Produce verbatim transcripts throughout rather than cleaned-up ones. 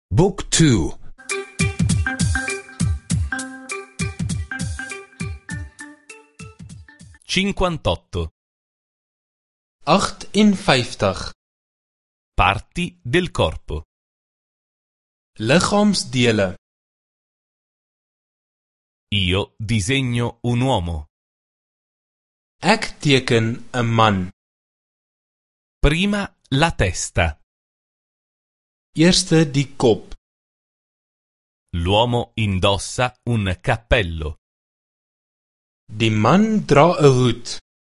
Book two. cinquantotto. agtenvyftig. Parti del corpo. Liggaamsdele. Io disegno un uomo. Ek teken 'n man. Prima la testa. Eerste die kop. L'uomo indossa un cappello. Die man dra 'n hoed.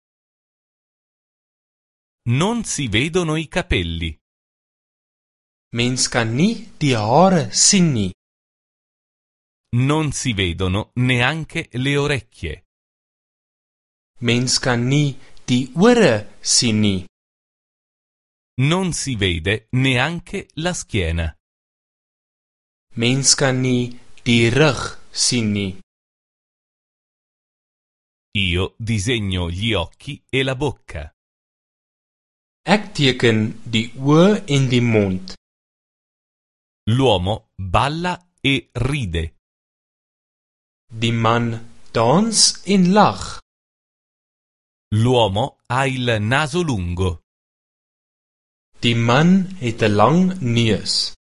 Non si vedono i capelli. Mens kan nie die hare sien nie. Non si vedono neanche le orecchie. Mens kan nie die ore sien nie. Non si vede neanche la schiena. Mens kan nie die rug sien nie. Io disegno gli occhi e la bocca. Ek teken die oë en die mond. L'uomo balla e ride. Die man dans en lag. L'uomo ha il naso lungo. Die man het 'n lang neus.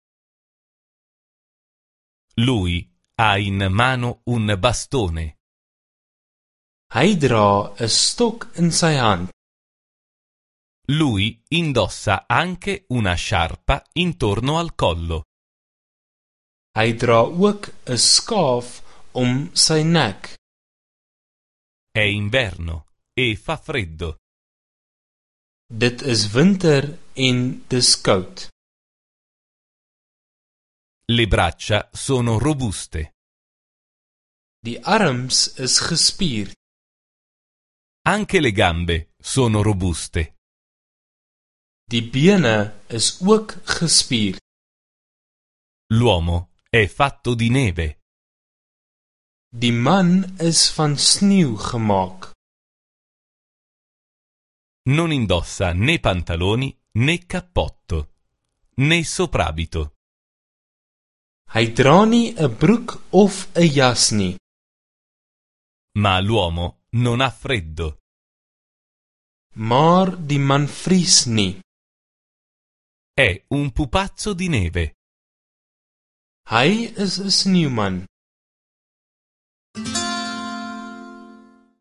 Lui ha in mano un bastone. Hy dra 'n stok in sy hand. Lui indossa anche una sciarpa intorno al collo. Hy dra ook 'n skaaf om sy nek. È inverno e fa freddo. Dit is winter en dis koud. Le braccia sono robuste. Die arms is gespierd. Anche le gambe sono robuste. Die bene is ook gespierd. L'uomo è fatto di neve. Die man is van sneeu gemaak. Non indossa né pantaloni né cappotto, né soprabito. Hy dra nie 'n broek of 'n jas nie. Ma l'uomo non ha freddo. Maar die man vries nie. È un pupazzo di neve. Hy is 'n sneeuman.